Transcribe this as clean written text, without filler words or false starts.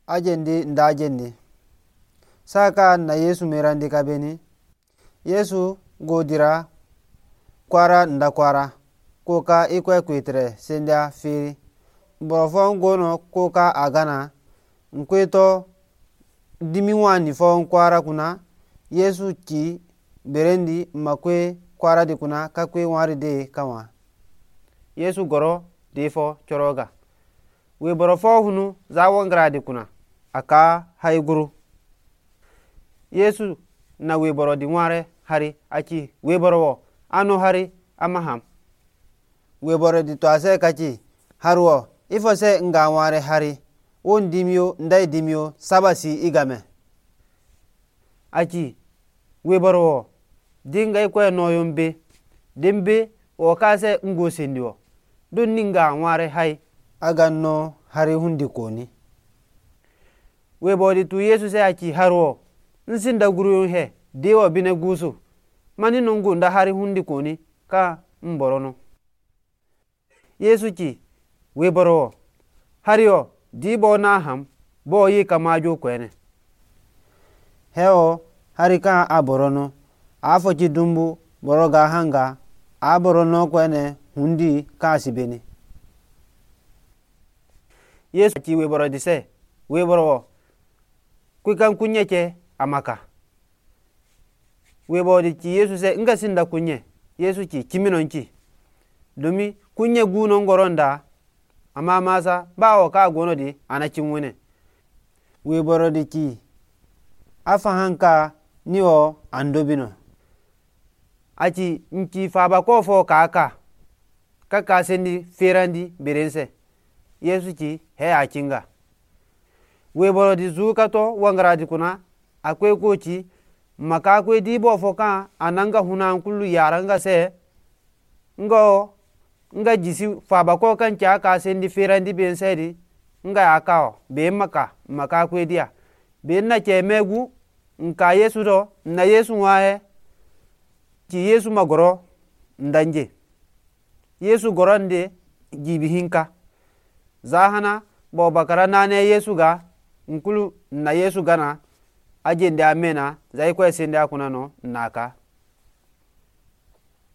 ajendi nda ajendi. Saka na Yesu merandi kabeni. Yesu godira kwara nda kwara. Koka ikwe kwitre sendia firi. Borofon gono koka agana. Nkweto dimi wani fon kwara kuna. Yesu ki berendi makwe kwara di kuna kakwe wari de kawa. Yesu goro defo choroga. We borofo hunu za wangra di kuna. Aka haiguru. Yesu na we boro di ware hari aki we boro ano hari amaham. We boro di toase kachi harwo ifo se nga ware hari on dimio ndai dimio sabasi igame. Aki we boro dinga ikwe no yombe dembe o kase ngo sendio don ninga ware hai aga no hari hundi koni. We bodi tu Yesu se aki harwo nsinda guru he dewa bine gusu mani nungu nda hari hundi koni ka mborono. Yesu ki we boro hariyo di bo na ham bo yi kamajo kwene. Heo hari ka aborono afo ki dumbu boroga hanga aborono kwene hundi ka sibeni. Yesu ki we boro dise we boro kwikan kunyeke amaka. We boro di ki Yesu se nga sinda kunye. Yesu ki kiminonki. Domi kunye guno ngoronda ama masa bawo ka gono di anakin wune. We boro di ki afa hanka niyo andobino. Achi nki faba kofo kaka sendi ferandi berense. Yesu ki he akinga. We boro di zuka to wangra di kuna akwe kochi maka kwe di bo foka ananga huna kullu yaranga se nga jisi faba ko kan kya ka sendi ferandi bense di nga akao be maka kwe dia be na ke megu nka Yesu do na Yesu wae ki Yesu magoro ndanje. Yesu gorande gibi hinka zahana bo bakara nane Yesu ga nkulu na Yesu gana ajende amena zai kwa sende akuna no naka.